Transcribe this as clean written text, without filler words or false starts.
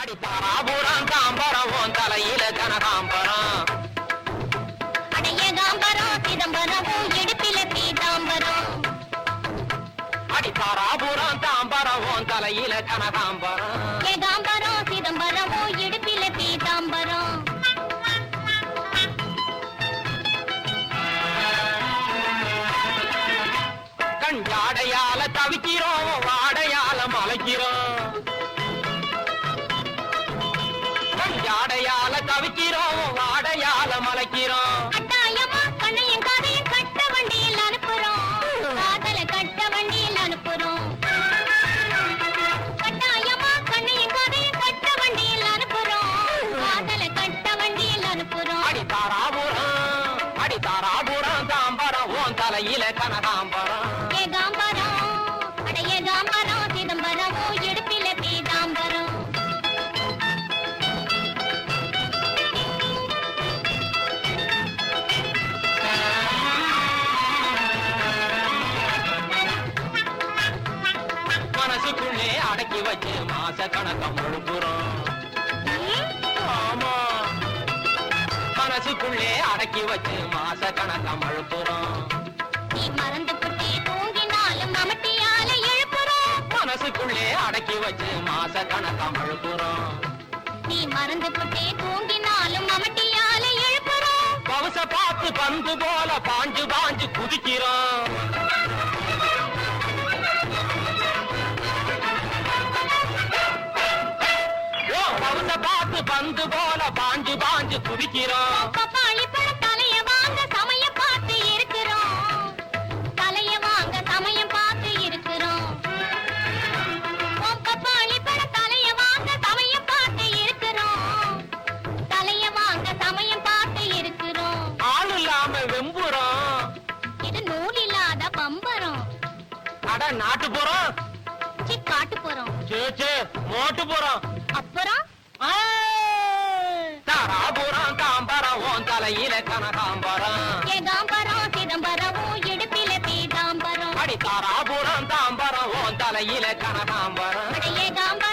அடி தாராபுரம் தாம்பரம் உன் தலையில கனகாம்பரம். அடைய காம்பரம் சிதம்பரம் இடுப்பில பீதாம்பரம். அடி தாராபுரம் தாம்பரம் உன் தலையில கனகாம்பரம். ஏகாம்பரம் சிதம்பரம் இடுப்பில பீதாம்பரம். கஞ்சாடையால தவிக்கிறோம் வாடையால மலைக்கிறோம். கஞ்சாடையால தவிக்கிறோம் வாடையால மலைக்கிறோம். கட்டாயமா கண்ணையும் காதையும் கட்ட வண்டியில் அனுப்புறோம். காதல கட்ட வண்டியில் அனுப்புறோம். கட்டாயமா கண்ணையும் காதையும் கட்ட வண்டியில் அனுப்புறோம். காதல கட்ட வண்டியில் அனுப்புறோம். அடி தாராபுரம் தாம்பரம் உன் தலையில கனகாம்பரம். ஏகாம்பரம் அடைய காம்பரம் சிதம்பரம் இடுப்பில பீதாம்பரம். மனசுக்குள்ளே அடக்கி வச்சு மாச கணக்கம் முழுக்குறோம். ஆமா மனசுக்குள்ளே அடக்கி வச்சு மாச கணக்கம் அழுப்புறோம். நீ மறந்து புட்டி தூங்கினாலும் மமட்டியால எழுப்புறோம். மனசுக்குள்ளே அடக்கி வச்சு மாச கணக்கம் அழுப்புறோம். நீ மறந்து புட்டி தூங்கினாலும் மமட்டியால எழுப்புறோம். பவச பார்த்து பந்து போல பாஞ்சு பாஞ்சு குதிக்கிறோம். பவச பார்த்து பந்து போல பாஞ்சு பாஞ்சு குதிக்கிறோம். பப்பாளி பழம் தலைய வாங்க சமயம் பார்த்து இருக்கிறோம். தலைய வாங்க சமயம் பார்த்து இருக்கிறோம். பப்பாளி பழம் தலைய வாங்க சமயம் பார்த்து இருக்கிறோம். தலைய வாங்க சமயம் பார்த்து இருக்கிறோம். ஆள் இல்லாம வெம்புறோம். இது நூல் இல்லாத பம்பரம். அட நாட்டு போறோம் காட்டு போறோம். சே மோட்டு போறோம். அப்புறம் தாராபுரம் தாம்பரம் உன் தலையில கனகாம்பரம். ஏகாம்பரம் சிதம்பரம் இடுப்பில பீதாம்பரம். அடி தாராபுரம் தாம்பரம் உன் தலையில கனகாம்பரம். ஏகாம்பரம்